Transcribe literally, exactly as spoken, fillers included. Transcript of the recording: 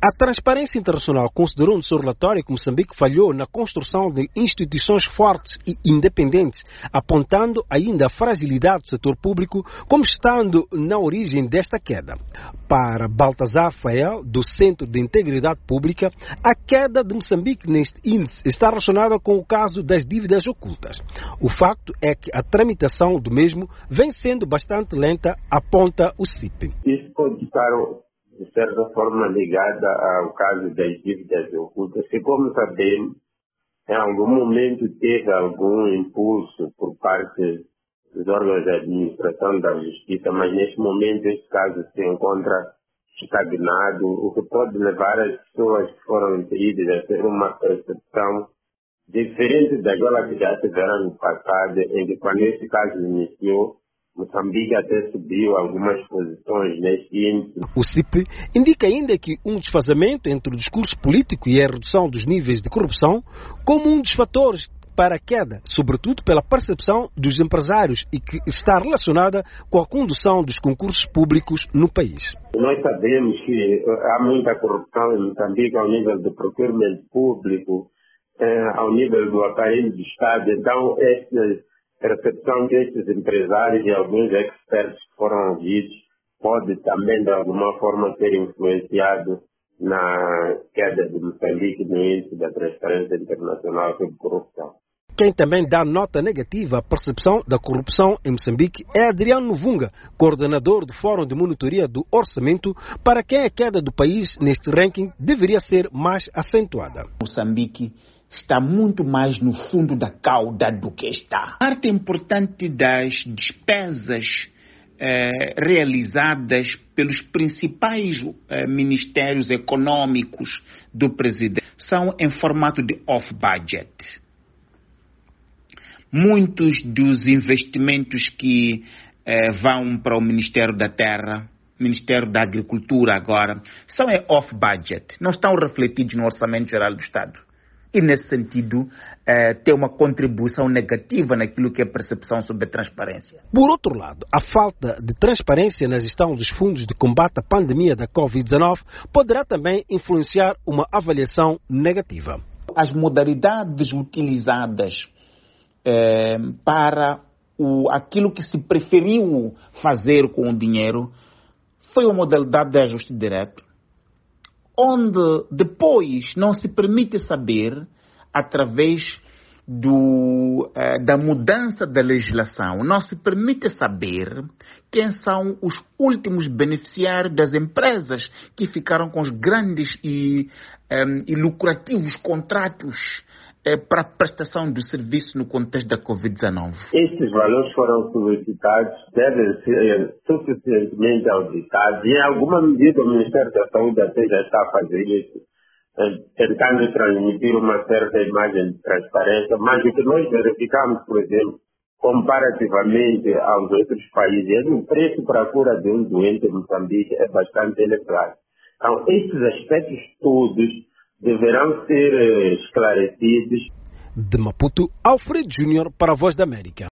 A Transparência Internacional considerou no seu relatório que Moçambique falhou na construção de instituições fortes e independentes, apontando ainda a fragilidade do setor público como estando na origem desta queda. Para Baltazar Fael, do Centro de Integridade Pública, a queda de Moçambique neste índice está relacionada com o caso das dívidas ocultas. O facto é que a tramitação do mesmo vem sendo bastante lenta, aponta o C I P. Isso pode estar, de certa forma, ligada ao caso das dívidas ocultas, que, como sabemos, em algum momento teve algum impulso por parte dos órgãos de administração da justiça, mas neste momento esse caso se encontra estagnado, o que pode levar as pessoas que foram impedidas a ter uma percepção diferente daquela que já tiveram no passado, em que quando esse caso iniciou, Moçambique até subiu algumas posições neste índice. O C I P indica ainda que um desfazamento entre o discurso político e a redução dos níveis de corrupção como um dos fatores para a queda, sobretudo pela percepção dos empresários e que está relacionada com a condução dos concursos públicos no país. Nós sabemos que há muita corrupção em Moçambique ao nível do procurement público, eh, ao nível do aparelho do Estado. Então, esta percepção desses empresários e alguns experts que foram ouvidos pode também, de alguma forma, ter influenciado na queda de Moçambique no índice da Transparência Internacional sobre corrupção. Quem também dá nota negativa à percepção da corrupção em Moçambique é Adriano Vunga, coordenador do Fórum de Monitoria do Orçamento, para quem a queda do país neste ranking deveria ser mais acentuada. Moçambique está muito mais no fundo da cauda do que está. Parte importante das despesas eh, realizadas pelos principais eh, ministérios econômicos do presidente são em formato de off-budget. Muitos dos investimentos que eh, vão para o Ministério da Terra, Ministério da Agricultura agora, são em off-budget, não estão refletidos no Orçamento Geral do Estado. E, nesse sentido, eh, tem uma contribuição negativa naquilo que é a percepção sobre a transparência. Por outro lado, a falta de transparência na gestão dos fundos de combate à pandemia da covid dezenove poderá também influenciar uma avaliação negativa. As modalidades utilizadas eh, para o, aquilo que se preferiu fazer com o dinheiro foi uma modalidade de ajuste direto, onde depois não se permite saber, através do, eh, da mudança da legislação, não se permite saber quem são os últimos beneficiários das empresas que ficaram com os grandes e, eh, e lucrativos contratos eh, para a prestação do serviço no contexto da covid dezenove. Estes valores foram solicitados, devem ser suficientemente auditados e, em alguma medida, o Ministério da Saúde até já está a fazer isso, tentando transmitir uma certa imagem de transparência, mas o que nós verificamos, por exemplo, comparativamente aos outros países, o preço para a cura de um doente em Moçambique é bastante elevado. Então, estes aspectos todos deverão ser esclarecidos. De Maputo, Alfredo Júnior para a Voz da América.